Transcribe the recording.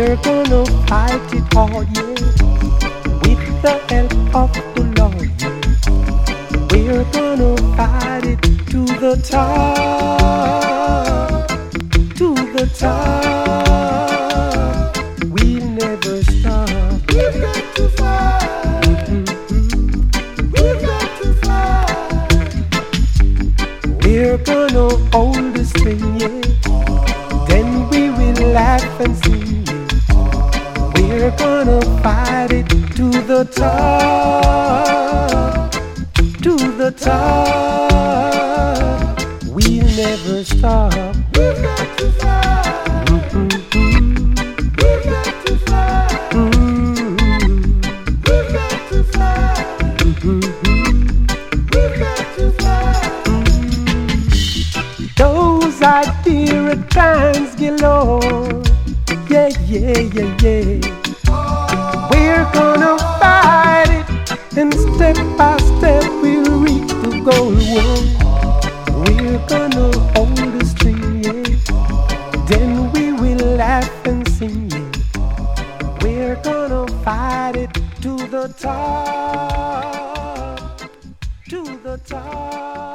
We're gonna fight it hard, yeah, with the help of the Lord, yeah. We're gonna fight it to the top, to the top. We'll never stop. We've got to fight. We've got to fight. We're gonna hold this thing, yeah. Then we will laugh and sing, yeah. We're gonna fight it to the top, to the top. We'll never stop. We've got to fight. We've got to fight. We've got to fight. We've got to fight. Those are dear times galore. Yeah, yeah, yeah, yeah. We're gonna fight it, and step by step we'll reach the goal. We're gonna hold the string, yeah. Then we will laugh and sing, yeah. We're gonna fight it to the top, to the top.